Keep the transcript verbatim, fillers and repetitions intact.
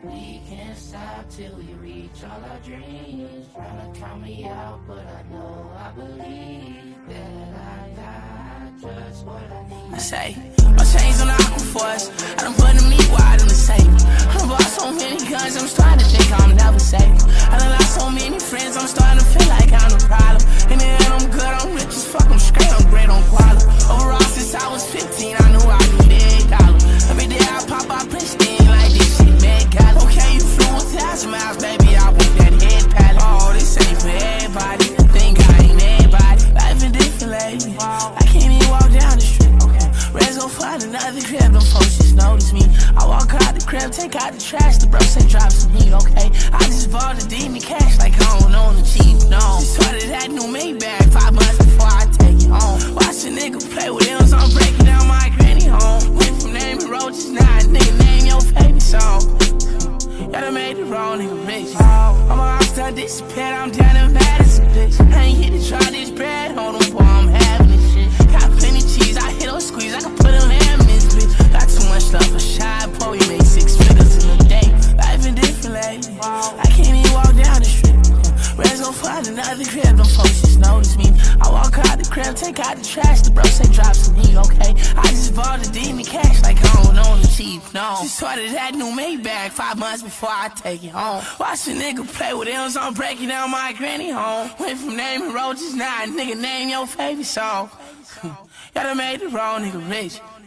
We can't stop till we reach all our dreams. Tryna count me out, but I know I believe that I got just what I need. I say, my chains on the Aquaforce. I done put them meat wide on the safe. I done bought so many guns, I'm starting to think I'm never safe. I done lost so many friends, I'm starting to feel like I'm the problem. In the end, I'm good, I'm rich as fuck, I'm straight, I'm great on quality. Overall, since I was fifteen, I knew I needed a dollar. Every day I pop out pristine like this shit, man, got it. Okay, you flew a thousand miles, baby, I want that head pallet. Oh, this ain't for everybody, think I ain't everybody. Life is different lately, I can't even walk down the street. Reds gon' find another crib, them folks just notice me. I walk out the crib, take out the trash, the bro say drop some heat, okay? I just bought the demon cash like I don't own the cheap, no. Just started that new Maybach five months before I take it home. Watch a nigga play with M's, I'm breaking down my granny home. Went from naming roaches, now a nigga name your favorite song. Y'all done made the wrong nigga rich. I'm a rockstar, disappeared, I'm down in Madison, bitch. I ain't here to try this bread, hold on, boy, I'm having this shit. Got plenty cheese, I hit or squeeze, I can put a lamb in this bitch. Got too much love for shy, boy, we make six figures in a day. Life is different lately, I can't even walk down the street. Reds gon' find another crib, them folks just notice me. I walk out the crib, take out the trash, the bro say drop some heat, okay? I just bought the demon cash like I don't own the cheap, no. Just started that new Maybach five months before I take it home. Watch a nigga play with M's, I'm breaking down my granny home. Went from naming roaches, now a nigga name your favorite song. Y'all done made the wrong nigga rich.